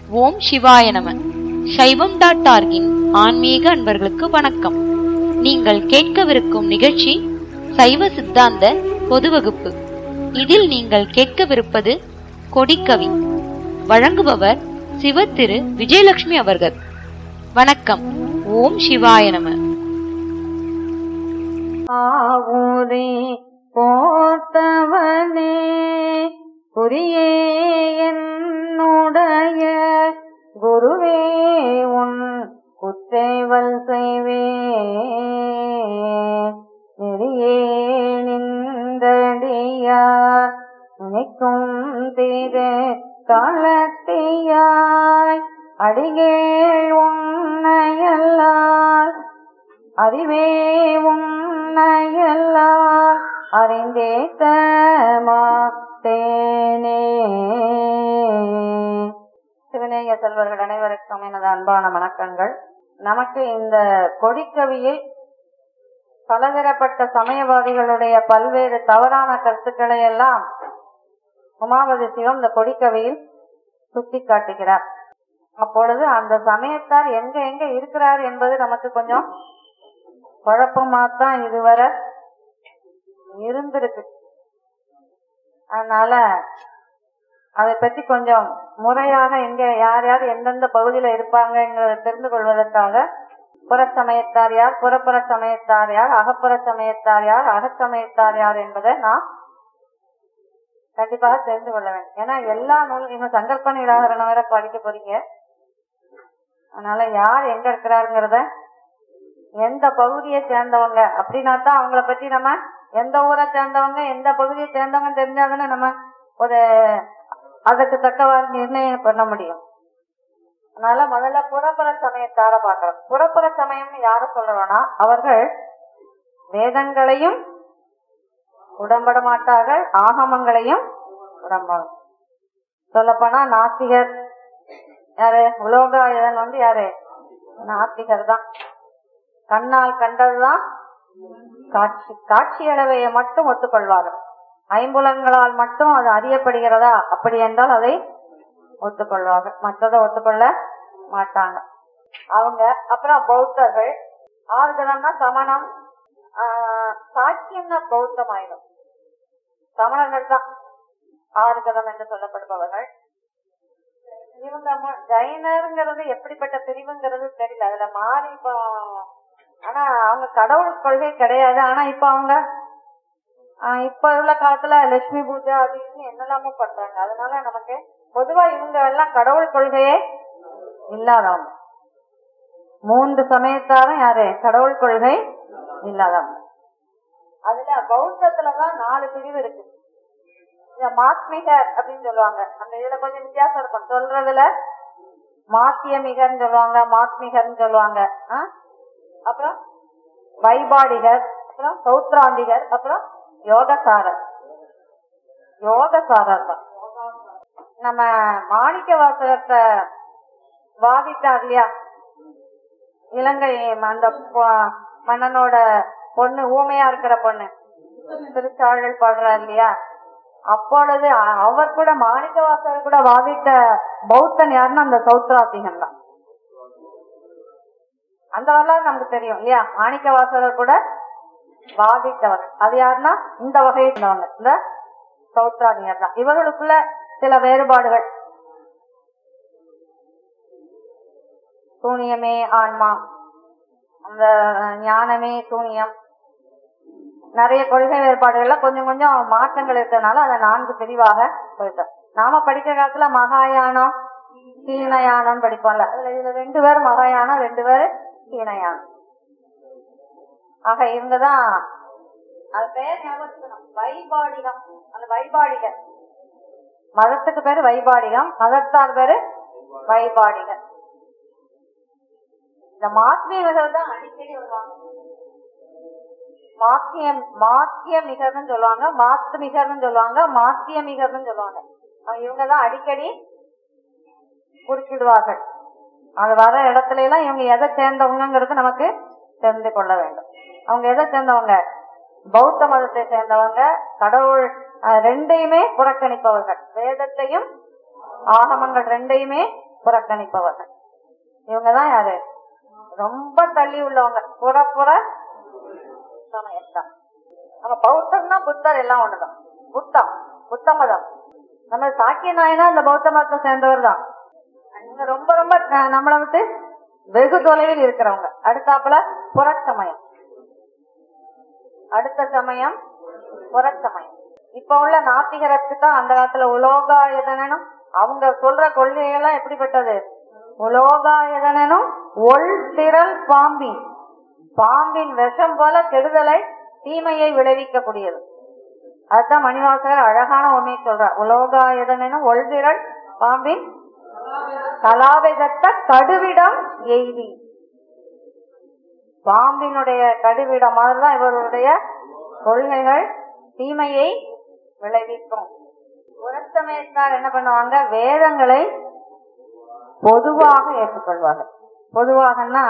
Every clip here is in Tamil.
ஓம் சிவாய நம. சைவம்.org-இன் ஆன்மீக அன்பர்களுக்கு வணக்கம். நீங்கள் கேட்கவிருக்கும் நிகழ்ச்சி சைவ சித்தாந்த பொது வகுப்பு. இதில் நீங்கள் கேட்கவிருப்பது கொடிக்கவி. வழங்குபவர் சிவ திரு விஜயலட்சுமி அவர்கள். வணக்கம். ஓம் சிவாய நம. ஆவூரே போத்தவனே குறியே என்னுடைய குருவே உன் குற்றேவல் செய்வே நெறியே நின்றடியார் நினைக்கும் தீரே காலத்தியாய் அடிகேள் உன்னையல்லார் அறிவே உன்னையல்லார் அறிந்தேத்த மாட்டேனே. சிவநேய செல்வர்கள் அனைவருக்கும் எனது அன்பான வணக்கங்கள். நமக்கு இந்த கொடிக்கவியில் பலதரப்பட்ட சமயவாதிகளுடைய பல்வேறு தவறான கருத்துக்களை எல்லாம் உமாபதி சிவம் இந்த கொடிக்கவியில் சுட்டி காட்டுகிறார். அப்பொழுது அந்த சமயத்தார் எங்க எங்க இருக்கிறார் என்பது நமக்கு கொஞ்சம் குழப்பமாத்தான் இதுவரை இருந்திருக்கு. அதனால அதை பற்றி கொஞ்சம் முறையாக எங்க யார் யார் எந்தெந்த பகுதியில இருப்பாங்க தெரிந்து கொள்வதற்காக புற சமயத்தார் யார், புறப்புற சமயத்தார் யார், அகப்புற சமயத்தார் யார், அகச்சமயத்தார் யார் என்பதை நாம் கண்டிப்பாக தெரிந்து கொள்ள வேண்டும். ஏன்னா எல்லா நூலும் இன்னும் சங்கல்ப நிராகரணம் வேற படிக்க போறீங்க. அதனால யார் எங்க இருக்கிறாருங்கிறத, எந்த பகுதியை சேர்ந்தவங்க அப்படின்னா தான் அவங்கள பத்தி நம்ம எந்த ஊரை சேர்ந்தவங்க எந்த பகுதியை சேர்ந்தவங்க தெரிஞ்சாதானே நம்ம ஒரு அதுக்கு தக்கவாறு நிர்ணயம் பண்ண முடியும். அதனால முதல்ல புறப்புற சமயத்தார பாக்குறோம். புறப்புற சமயம்னு யார சொல்றோம்னா, அவர்கள் வேதங்களையும் உடம்பட மாட்டார்கள், ஆகமங்களையும் உடம்பாங்க. சொல்லப்போனா நாத்திகர் யாரு, உலோகாயுதன் யாரு, நாத்திகர் தான். கண்ணால் கண்டதுதான் காட்சி, காட்சி அளவையை மட்டும் ஒத்துக்கொள்வார்கள். ஐம்புலங்களால் மட்டும் அது அறியப்படுகிறதா அப்படி என்றால் அதை ஒத்துக்கொள்வார்கள், மற்றதை ஒத்துக்கொள்ள மாட்டாங்க அவங்க. அப்புறம் பௌத்தர்கள், ஆர்கனம்னா சமணம், சாக்கியம்னா பௌத்தம் ஆயிடும். சமணர்கள் தான் ஆர்கனம் என்று சொல்லப்படுபவர்கள். இவங்க ஜைனருங்கிறது எப்படிப்பட்ட பிரிவுங்கிறது தெரியல, அதுல மாறி இப்போ. ஆனா அவங்க கடவுள் கொள்கை கிடையாது. ஆனா இப்ப அவங்க இப்ப உள்ள காலத்துல லட்சுமி பூஜை அது என்னெல்லாமோ பண்றாங்க. அதனால நமக்கு பொதுவா இவங்க எல்லாம் கடவுள் கொள்கையே இல்லாதவங்க. 3 சமயத்தாரும் யாரு, கடவுள் கொள்கை இல்லாதவங்க. அதுல பௌத்தத்துலதான் 4 பிரிவு இருக்கு. மாத்மிகர் அப்படின்னு சொல்லுவாங்க. அந்த இதுல கொஞ்சம் வித்தியாசம் இருக்கும் சொல்றதுல. மாத்தியமிகர்னு சொல்லுவாங்க, மாத்மிகர்னு சொல்லுவாங்க. அப்புறம் வைபாடிகர், அப்புறம் சௌத்ராந்திகர், அப்புறம் யோகசாரர். யோகசாரர் தான் நம்ம மாணிக்க வாசகத்தை வாதிட்டார் இல்லையா, இலங்கை அந்த மன்னனோட பொண்ணு, ஊமையா இருக்கிற பொண்ணு திருச்சாழல் பாடுறார் இல்லையா. அப்பொழுது அவர் கூட மாணிக்க வாசகர் கூட வாதிட்ட பௌத்தன் யாருன்னா அந்த சௌத்ராந்திகன் தான். அந்த வரலாறு நமக்கு தெரியும் இல்லையா. மாணிக்க வாசகர் கூட வாதிட்டவர் அது யாருன்னா இந்த வகையை சொன்னவங்க, இந்த சௌத்ராந்திகர் தான். இவர்களுக்குள்ள சில வேறுபாடுகள். சூனியமே ஆன்மா, அந்த ஞானமே சூனியம், நிறைய கொள்கை வேறுபாடுகள்ல கொஞ்சம் கொஞ்சம் மாற்றங்கள் இருக்கிறதுனால அதை 4 பிரிவாக போயிட்டோம். நாம படிக்கிற காலத்துல மகாயானம் ஹீனயானம் படிப்போம்ல. இதுல 2 பேர் மகாயானம், 2 பேர் ஹீனயானம். ஆக இவங்கதான் அது பேர் ஞாபகம், வைபாடிகம். அந்த வைபாடிகர் மதத்துக்கு பேரு வைபாடிகம், மதத்தார் பேரு வைபாடிகர். இந்த மாத்மியர்கள் தான் அடிக்கடி வருவாங்க. மாத்தியமிகர்னு சொல்லுவாங்க, மாத்துமிகர்னு சொல்லுவாங்க, மாத்தியமிகர்னு சொல்லுவாங்க. இவங்கதான் அடிக்கடி குறிப்பிடுவார்கள். அது வர இடத்துல எல்லாம் இவங்க எதை சேர்ந்தவங்கிறது நமக்கு தெரிந்து கொள்ள வேண்டும். அவங்க எதை சேர்ந்தவங்க, பௌத்த மதத்தை சேர்ந்தவங்க. கடவுள் ரெண்டையுமே புறக்கணிப்பவர்கள், வேதத்தையும் ஆகமங்கள் ரெண்டையுமே புறக்கணிப்பவர்கள். இவங்கதான் யாரு? ரொம்ப தள்ளி உள்ளவங்க, புற சமயத்தான். நம்ம பௌத்தம்னா புத்தர் எல்லாம் ஒண்ணுதான். புத்த மதம். நம்ம சாக்கிய நாயனா இந்த பௌத்த மதத்தை சேர்ந்தவர் தான். இவங்க ரொம்ப ரொம்ப நம்மளை விட்டு வெகு தொலைவில் இருக்கிறவங்க. அடுத்தாப்புல புறச்சமயம். அடுத்த சமயம் புறச்சமயம். இப்ப உள்ள நாத்திகருக்கு தான் அந்த காலத்துல உலோகாயதனும் அவங்க சொல்ற கொள்கைகள்லாம் எப்படிப்பட்டது? உலோகாயதனும் ஒள் திரள் பாம்பின் விஷம் போல கெடுதலை தீமையை விளைவிக்கக்கூடியது. அதுதான் மணிவாசகர் அழகான உண்மையை சொல்றார். உலோகாயதனும் ஒள்திரள் பாம்பின் கலாவிதத்த கடுவிடம் எய்தி. பாம்பினுடைய கடுவிடம் மாதிரிதான் இவருடைய கொள்கைகள் தீமையை விளைவிக்கும். புறச்சமயத்தார் என்ன பண்ணுவாங்க? வேதங்களை பொதுவாக ஏற்றுக்கொள்வார்கள். பொதுவாகனா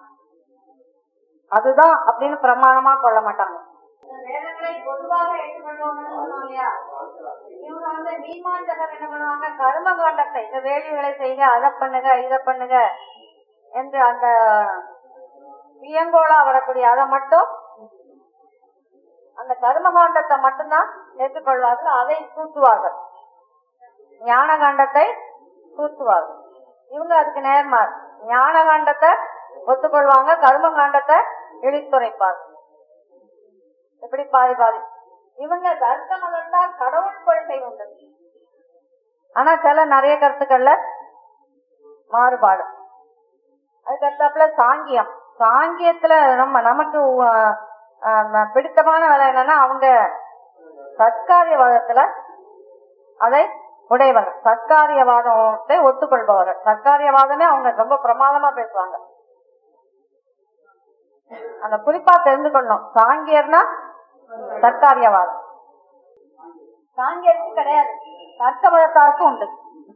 அதுதான் அப்படின்னு பிரமாணமா கொள்ள மாட்டாங்க. வேதங்களை பொதுவாக ஏற்றுக்கொள்வாங்க. இவங்க மீமாஞ்சகர் என்ன பண்ணுவாங்க? கர்ம காண்டத்தை, இந்த வேள்விகளை செய்க, அதை பண்ணுங்க, இதை பண்ணுங்க என்று அந்த வியங்கோளா வரக்கூடிய அதை மட்டும், அந்த கர்மகாண்டத்தை மட்டும்தான் ஏற்றுக்கொள்வார்கள். அதை கூட்டுவார்கள். ஞான காண்டத்தை கூட்டுவார்கள். இவங்க அதுக்கு நேர்மாறு. ஞான காண்டத்தை ஒத்துக்கொள்வாங்க, கர்ம காண்டத்தை இழித்துரைப்பார்கள். எப்படி பாதி. இவங்க தர்க்க மதத்தால் கடவுள் கொள்கை உண்டு. ஆனா சில நிறைய கருத்துக்கள்ல மாறுபாடு. அதுக்கப்புல சாங்கியத்துல நமக்கு பிடித்தமான வேலை என்னன்னா, அவங்க சத்காரியவாதத்துல அதை உடையவர்கள். சத்காரியவாதத்தை ஒத்துக்கொள்பவர்கள். சத்காரியவாதமே அவங்க ரொம்ப பிரமாதமா பேசுவாங்க. அந்த குறிப்பா தெரிந்து கொள்ளணும். சாங்கியர்னா சத்காரியவாதம். சாங்கியருக்கு கிடையாது, தர்க்க மதத்தாருக்கும் உண்டு.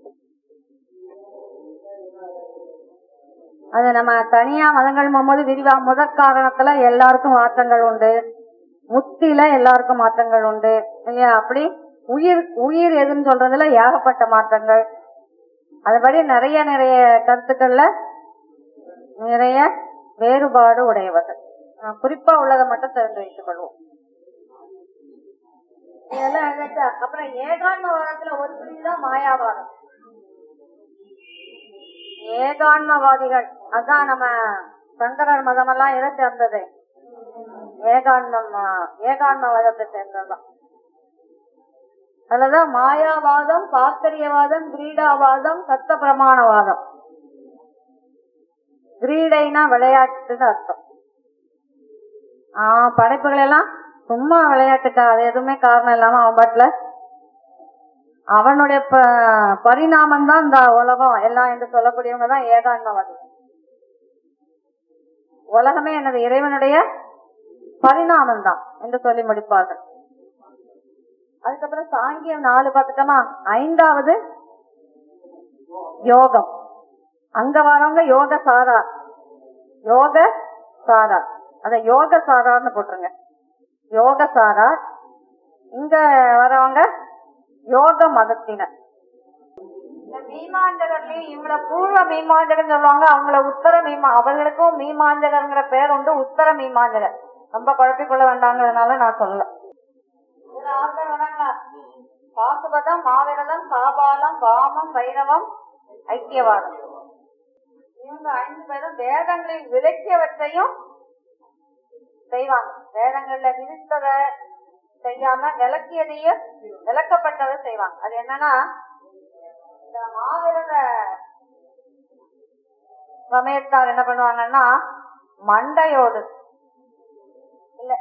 அது நம்ம தனியா மதங்கள் போகும்போது விரிவா முதற் காரணத்துல எல்லாருக்கும் மாற்றங்கள் உண்டு, முத்தில எல்லாருக்கும் மாற்றங்கள் உண்டு இல்லையா? அப்படி உயிர் எதுன்னு சொல்றதுல ஏகப்பட்ட மாற்றங்கள். அதுபடி நிறைய கருத்துக்கள்ல நிறைய வேறுபாடு உடையவர்கள். குறிப்பா உள்ளதை மட்டும் தெரிந்து வைத்துக் கொள்வோம். அப்புறம் ஏகான்மவாதத்துல ஒரு பிரிவுதான் மாயாவாதம். ஏகான்மவாதிகள் அதான் நம்ம சங்கரர் மதம் எல்லாம் எதை சேர்ந்தது? ஏகான்மவாதத்தை சேர்ந்ததுதான். அதுலதான் மாயாவாதம், பாக்கரியவாதம், கிரீடாவாதம், சத்த பிரமாணவாதம். கிரீடைனா விளையாட்டுன்னு அர்த்தம். படைப்புகள் எல்லாம் சும்மா விளையாட்டுக்கா, அது எதுவுமே காரணம் இல்லாம அவன் பாட்டுல அவனுடைய பரிணாமம் தான் இந்த உலகம் எல்லாம் என்று சொல்லக்கூடியவங்க தான் ஏகான்மவாதி. உலகமே எனது இறைவனுடைய பரிணாமம் தான் என்று சொல்லி முடிப்பார்கள். அதுக்கப்புறம் சாங்கியம் 4 பார்த்துட்டோமா? 5வது யோகம். அங்க வரவங்க யோக சாரா, அத யோக சாரான்னு போட்டுருங்க. யோக சாரா. இங்க வரவங்க யோக மதத்தினர். மீமாஞ்சகர்லயும் இவங்கள பூர்வ மீமாஞ்சகர் சொல்லுவாங்க, அவங்கள உத்தர அவர்களுக்கும் மீமாஞ்சகர்ங்கிற பேர் உண்டு. உத்தர மீமாஞ்சகர் ரொம்ப குழப்பிக்கொள்ள வேண்டாங்கிறதுனால நான் சொல்லல. பாசுபதம், மாவிரதம், காபாலம், வாமம், வைரவம், ஐக்கியவாதம். இவங்க 5 பேரும் வேதங்களில் விலக்கியவற்றையும் செய்வாங்க. வேதங்கள்ல விதித்தத செய்யாம விளக்கியதையும் விளக்கப்பட்டதை செய்வாங்க. அது என்னன்னா, இந்த மாவிரத சமயத்தார் என்ன பண்ணுவாங்கன்னா, மண்டையோடு இல்ல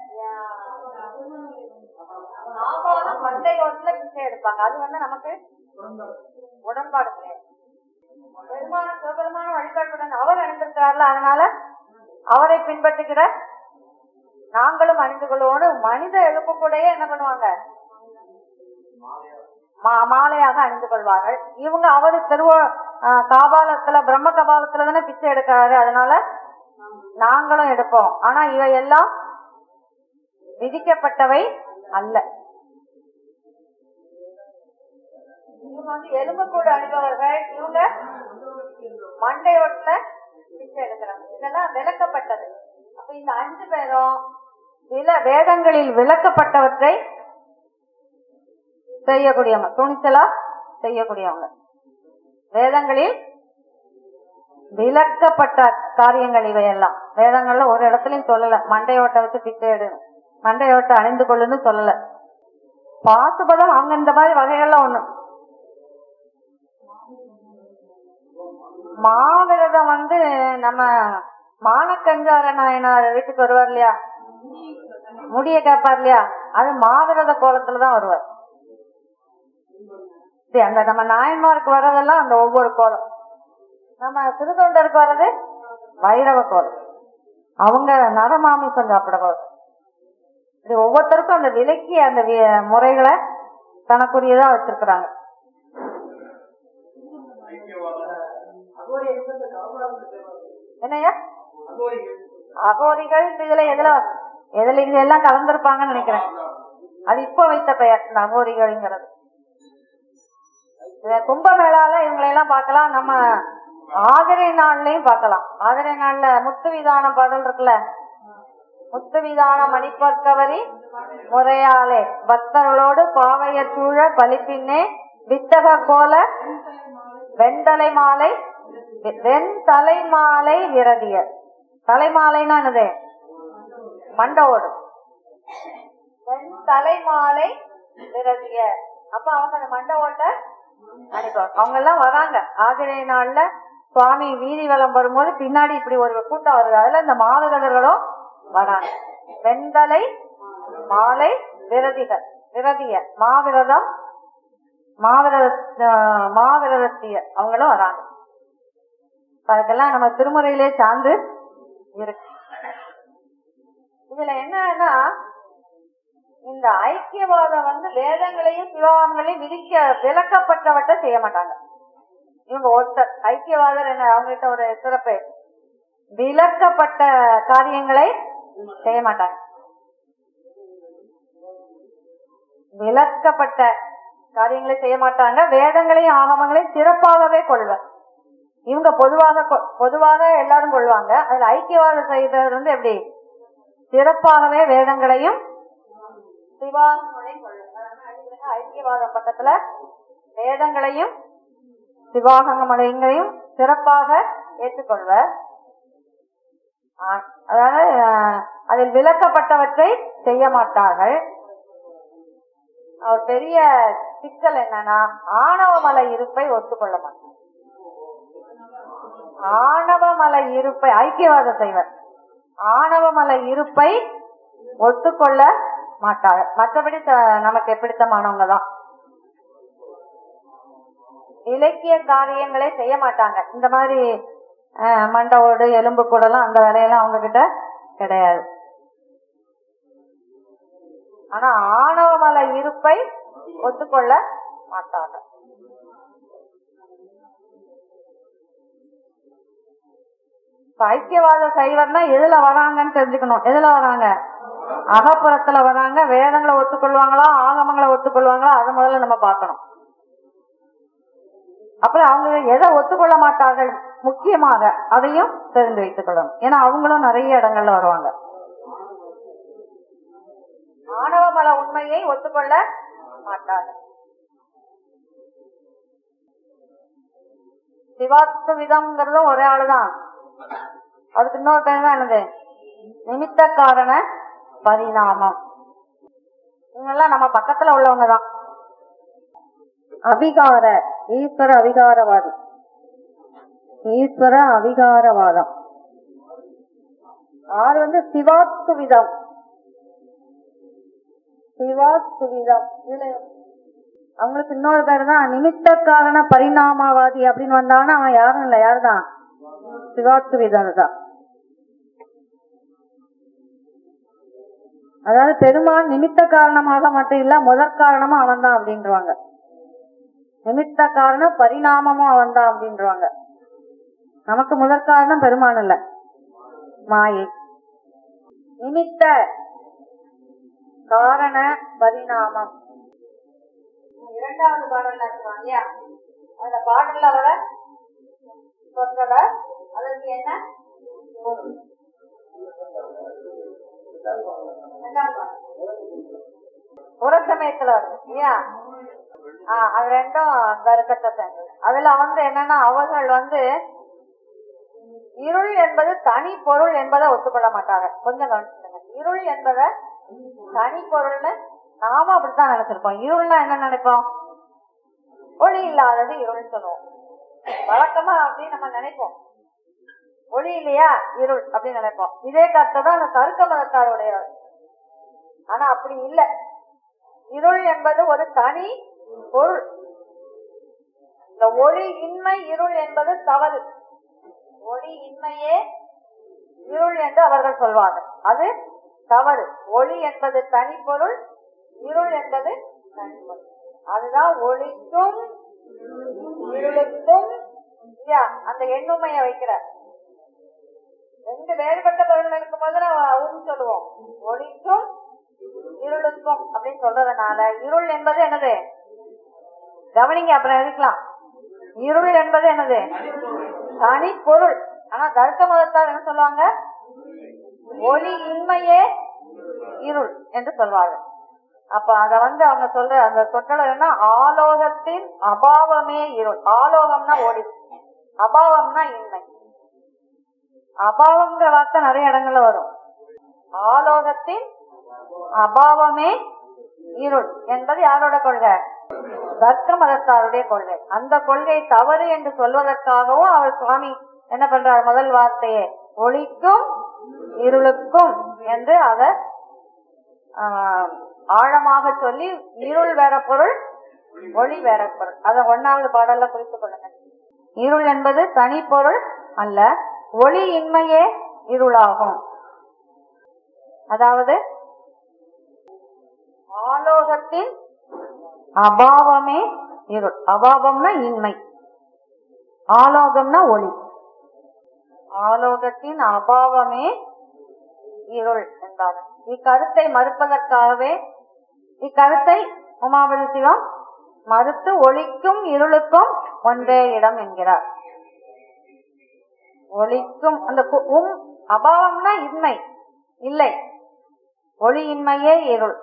மண்டையோட்டுல பிச்சை எடுப்பாங்க. அது நமக்கு உடன்பாடு கிடையாது. சிவபெருமான வழிபாட்டுடன் அவர் அணிந்திருக்கிறார்ல, அதனால அவரை பின்பற்றுகிற நாங்களும் அணிந்து கொள்வோம். மனித எலும்பு கூட என்ன பண்ணுவாங்க? மாலையாக அணிந்து கொள்வார்கள். இவங்க அவரு காபாலத்துல பிரம்ம கபாலத்துல தானே பிச்சை எடுக்கிறாரு, அதனால நாங்களும் எடுப்போம். ஆனா இவையெல்லாம் விதிக்கப்பட்டவை அல்ல. இவங்க எலும்பு கூட அணிபவர்கள். இவங்க மண்டையோட்டுல பிச்சை எடுக்கிறாங்க. இதெல்லாம் விளக்கப்பட்டது. அப்ப இந்த 5 பேரும் வேதங்களில் விளக்கப்பட்டவற்றை செய்யக்கூடியவங்க, துணிச்சலா செய்யக்கூடியவங்க. வேதங்களில் விளக்கப்பட்ட காரியங்கள் இவையெல்லாம். வேதங்கள்ல ஒரு இடத்துலயும் சொல்லல மண்டையோட்டை வச்சு பிச்சை எடு, மண்டையோட்டை அணிந்து கொள்ளுன்னு சொல்லல. பாசுபதம் அவங்க இந்த மாதிரி வகைகள்ல ஒண்ணு. மாவிரதம் நம்ம மானக்கஞ்சார நாயனார் வீட்டுக்கு வருவார் இல்லையா, முடிய கேட்பார் இல்லையா, அது மாவிரத கோலத்துலதான் வருவார். அந்த நம்ம நாயன்மாருக்கு வர்றதெல்லாம் அந்த ஒவ்வொரு கோலம். நம்ம திருத்தொண்டருக்கு வர்றது வைரவ கோலம். அவங்க நரமாமிசம் சாப்பிட போறது. இது ஒவ்வொருத்தருக்கும் அந்த விலக்கிய அந்த முறைகளை தனக்குரியதா வச்சிருக்கிறாங்க. என்னையா அகோரிகள் இதுல எதுல இது எல்லாம் கலந்திருப்பாங்கன்னு நினைக்கிறேன். அது இப்ப வைத்த பெயர் இந்த அகோரிகள்ங்கிறது. கும்பமேளால இவங்களையெல்லாம் பார்க்கலாம். நம்ம ஆதிரை நாள்லயும் பார்க்கலாம். ஆதிரை நாள்ல முத்துவிதான பாடல் இருக்குல்ல, முத்துவிதான மணிப்பற்கவரி முறையாலே பக்தர்களோடு பாவையர் சூழ பலிப்பின்னே வித்தக கோல வெண்தலை மாலை வெண்தலை மாலை விரதியர். தலைமாலைன்னா என்னது? மண்டவோடு. வெண்தலை மாலை விரதியர். அப்ப அவங்க அந்த மண்டவோட்ட அனுப்புவாங்க. அவங்க எல்லாம் வராங்க. ஆதிரை நாள்ல சுவாமி வீதி வலம் வரும்போது பின்னாடி இப்படி ஒரு கூட்டம் வருது. அதுல இந்த மாவிரதர்களும் வராங்க. வெண்தலை மாலை விரதிகள், விரதிய மாவிரதம், மாவிரதத்திய அவங்களும் வராங்க. அதுக்கெல்லாம் நம்ம திருமுறையிலே சார்ந்து இருக்கு. இதுல என்னன்னா இந்த ஐக்கியவாதம் வேதங்களையும் சிவாகங்களையும் விளக்கப்பட்டவற்றை செய்ய மாட்டாங்க. இவங்க ஒருத்தர் ஐக்கியவாதர். என்ன அவங்ககிட்ட ஒரு சிறப்பு, விளக்கப்பட்ட காரியங்களை செய்ய மாட்டாங்க. விளக்கப்பட்ட காரியங்களை செய்ய மாட்டாங்க. வேதங்களையும் ஆகமங்களையும் சிறப்பாகவே கொள்வர். இவங்க பொதுவாக எல்லாரும் கொள்வாங்க. அதுல ஐக்கியவாத செய்தவர் எப்படி சிறப்பாகவே வேதங்களையும் சிவாகங்களையும் கொள்வார். ஐக்கியவாத பக்கத்துல வேதங்களையும் சிவாகங்களையும் சிறப்பாக ஏற்றுக்கொள்வர். அதாவது அதில் விளக்கப்பட்டவற்றை செய்ய மாட்டார்கள். அவர் பெரிய சிக்கல் என்னன்னா ஆணவமலை இருப்பை ஒத்துக்கொள்ள மாட்டார். ஆணவமலை இருப்பை ஐக்கியவாத செய்வர். ஆணவமலை இருப்பை ஒத்துக்கொள்ள மாட்டார்கள். மற்றபடி நமக்கு பிடித்தமானவங்க தான். இலக்கிய காரியங்களே செய்ய மாட்டாங்க. இந்த மாதிரி மண்டவோடு எலும்பு கூடலாம் அந்த வேலையெல்லாம் அவங்க கிட்ட கிடையாது. ஆனா ஆணவமலை இருப்பை ஒத்துக்கொள்ள மாட்டாங்க. ஐக்கியவாத சைவர்னா எதுல வராங்கன்னு தெரிஞ்சுக்கணும். எதுல வராங்க? அகப்புறத்துல வராங்க. வேதங்களை ஒத்துக்கொள்வாங்களா ஆகமங்களை ஒத்துக்கொள்வாங்களா அதை முதல்ல நம்ம பார்க்கணும். அப்புறம் அவங்க எதை ஒத்துக்கொள்ள மாட்டார்கள் முக்கியமாக அதையும் தெரிந்து வைத்துக் கொள்ளணும். ஏன்னா அவங்களும் நிறைய இடங்கள்ல வருவாங்க. ஆணவமல உண்மையை ஒத்துக்கொள்ள மாட்டார்கள். சிவாத்விதம்ங்கிறதும் ஒரே ஆளுதான். அதுக்கு இன்னொரு பேர் தான் என்னது? நிமித்த காரண பரிணாமம். இவங்கெல்லாம் நம்ம பக்கத்துல உள்ளவங்கதான். அவிகார ஈஸ்வர அவிகாரவாதி. ஈஸ்வர அவிகாரவாதம். ஆறு சிவாத்விதம். சிவாத்விதம் அவங்களுக்கு இன்னொரு பேர் தான் நிமித்த காரண பரிணாமவாதி அப்படின்னு வந்தாங்கன்னா அவன் யாரும் இல்ல, யாருதான்? சிவாத்விதம் தான். அதாவது பெருமான் நிமித்த காரணமாக மட்டும் இல்ல முதற் காரணமும் அவன் தான் அப்படின்றாங்க. நிமித்த காரணம் பரிணாமமும் அவன் தான் அப்படின்றாங்க. நமக்கு முதற் காரணம் பெருமான் இல்ல, மாயை. நிமித்த காரண பரிணாமம் இரண்டாவது பாடல்ல இருக்காங்க. அந்த பாடல்ல வர சொற்களர் அதற்கு என்ன பொருள்? ஒரு சமயத்துல வரும் இல்லையா? அது ரெண்டும் தர்க்கத்தை சேர்ந்தது. அதுல என்னன்னா அவர்கள் இருள் என்பது தனி பொருள் என்பதை ஒத்துக்கொள்ள மாட்டாங்க. கொஞ்சம் கவனிச்சுங்க. இருள் என்பதை தனி பொருள்னு நாம அப்படித்தான் நினைச்சிருப்போம். இருள்னா என்ன நினைப்போம்? ஒளி இல்லாதது இருள் சொல்லுவோம். வழக்கமா அப்படின்னு நம்ம நினைப்போம். ஒளி இல்லையா இருள் அப்படின்னு நினைப்போம். இதே கருத்தை தான் அந்த தர்க்க மதத்தாருடைய. ஆனா அப்படி இல்லை. இருள் என்பது ஒரு தனி பொருள். இந்த ஒளி இன்மை இருள் என்பது தவறு. ஒளி இன்மையே இருள் என்று அவர்கள் சொல்வார்கள். அது தவறு. ஒளி என்பது தனி பொருள், இருள் என்பது தனி பொருள். அதுதான் ஒளிக்கும் இருளுக்கும் அந்த எண்ணுமைய வைக்கிறார். ரெண்டு வேறுபட்ட பொருள் இருக்கும்போது நம்ம சொல்லுவோம் ஒளிக்கும் இருளுக்கும் அப்படின்னு சொல்றதுனால இருள் என்பது என்னது? கவனிங்க, அப்புறம் எடுக்கலாம். இருள் என்பது என்னது? தனி பொருள். ஆனா தர்க்க மதத்தார் என்ன சொல்லுவாங்க? ஒளி இன்மையே இருள் என்று சொல்வார்கள். அப்ப அத அவங்க சொல்ற அந்த சொற்கள் என்ன? ஆலோகத்தின் அபாவமே இருள். ஆலோகம்னா ஒளி, அபாவம்னா இன்மை. அபாவம்ங்கிற வார்த்தை நிறைய இடங்கள்ல வரும். ஆலோகத்தின் அபாவமே இருள் என்பது யாரோட கொள்கை? தர்க்க மதத்தாருடைய கொள்கை. அந்த கொள்கை தவறு என்று சொல்வதற்காகவும் அவர் சுவாமி என்ன பண்றார்? முதல் வார்த்தையே ஒளிக்கும் இருளுக்கும் என்று அதை ஆழமாக சொல்லி, இருள் வேற பொருள், ஒளி வேற பொருள். அத 1வது பாடல்ல குறித்துக் கொள்ளுங்க. இருள் என்பது தனி பொருள் அல்ல, ஒளி இன்மையே இருளாகும். அதாவது ஆலோகத்தின் அபாவமே இருள். அபாவம்னா இன்மை, ஆலோகம்னா ஒளி. ஆலோகத்தின் அபாவமே இருள் என்றார். இக்கருத்தை மறுப்பதற்காகவே இக்கருத்தை உமாபதி சிவம் மறுத்து ஒளிக்கும் இருளுக்கும் ஒன்றே இடம் என்கிறார். ஒளிக்கும் அந்த அபாவம்னா இன்மை இல்லை, ஒளியின்மையே இருள்.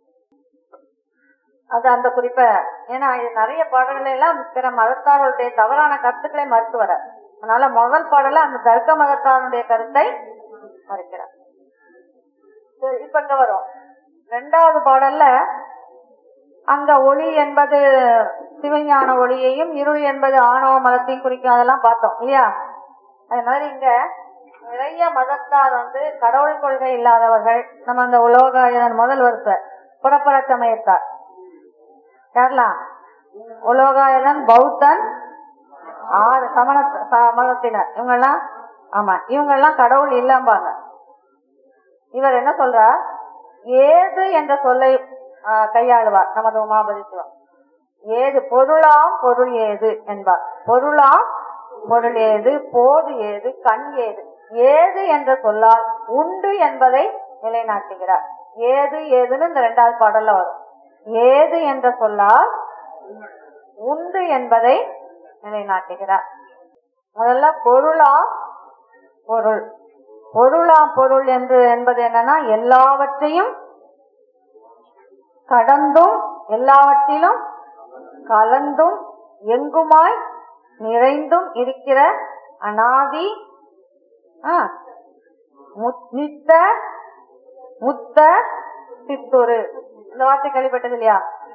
அது அந்த குறிப்ப. ஏன்னா இது நிறைய பாடல்கள் எல்லாம் பிற மதத்தாருடைய தவறான கருத்துக்களை மறுத்து வர. அதனால முதல் பாடல அந்த தர்க்க மதத்தாருடைய கருத்தை மறுக்கிறார். இப்ப இங்க வரும் 2வது பாடல்ல அங்க ஒளி என்பது சிவஞான ஒளியையும் இருள் என்பது ஆணவ மதத்தையும் குறிக்கும். அதெல்லாம் பார்த்தோம் இல்லையா? அது மாதிரி இங்க நிறைய மதத்தார் கடவுள் கொள்கை இல்லாதவர்கள். நம்ம அந்த உலோகாயதன் முதல் வருஷ புறப்பர சமயத்தார் யாரெல்லாம்? உலோகாயதன், பௌத்தன், 6 சமண மதத்தினர். இவங்கெல்லாம் ஆமா, இவங்கெல்லாம் கடவுள் இல்லாம்பாங்க. இவர் என்ன சொல்றார்? ஏது என்ற சொல்லை கையாளுவார் நமது உமாபதி சிவம். ஏது பொருளாம் பொருள் ஏது என்பார். பொருளாம் பொருள் ஏது, போது ஏது, கண் ஏது. ஏது என்ற சொல்லால் உண்டு என்பதை நிலைநாட்டுகிறார். ஏது ஏதுன்னு இந்த 2வது பாடல்ல வரும். ஏது என்ற சொல்லால் உண்டு என்பதை நிலைநாட்டுகிறார். முதல்ல பொருளாம் பொருள். பொருளாம் பொருள் என்பது என்னன்னா எல்லாவற்றையும் கடந்தும் எல்லாவற்றிலும் கலந்தும் எங்குமாய் நிறைந்தும் இருக்கிற அனாதி நித்த முத்த சித்துரு. இந்த வார்த்தை கேள்விப்பட்டது இல்லையா?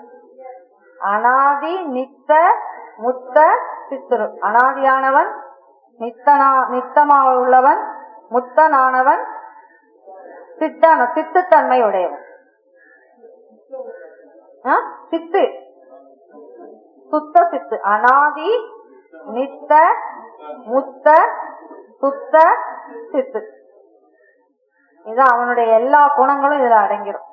அனாதி நித்த முத்த சித்துரு. அனாதியானவன், நித்தமாக உள்ளவன், முத்தனானவன், சித்துத்தன்மை உடையவன். சித்து சுத்த சித்து. அனாதி நித்த முத்த சுத்த சித்து. இதுதான் அவனுடைய எல்லா குணங்களும் இதுல அடங்கிடும்.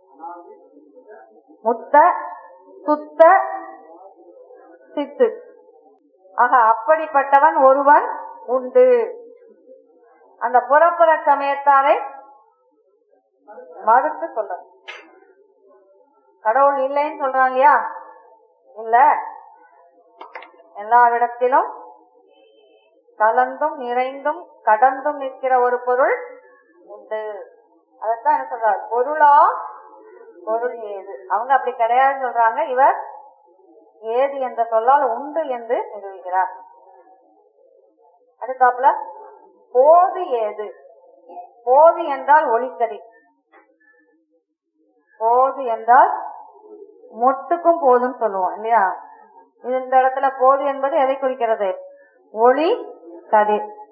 முத்த சுத்த சித்து. ஆக அப்படிப்பட்டவன் ஒருவன் உண்டு. அந்த புறப்புற சமயத்தாரை மறுத்து சொல்ற. கடவுள் இல்லைன்னு சொல்றான் இல்லையா? இல்ல, எல்லா இடத்திலும் கலந்தும் நிறைந்தும் கடந்தும் நிற்கிற ஒரு பொருள் உண்டு. அதத்தான் என்ன சொல்றார், பொருளா பொருள் ஏது. அவங்க அப்படி கிடையாதுன்னு சொல்றாங்க. இவர் ஏது என்ற சொல்லால் உண்டு என்று நிறுவுகிறார். அடுத்தாப்புல போது ஏது. போது என்றால் ஒளிக்கதிர். போது என்றால் மொட்டுக்கும் போதுன்னு சொல்லுவோம் இல்லையா. இந்த இடத்துல போது என்பது எதை குறிக்கிறது? ஒளி கதிர்.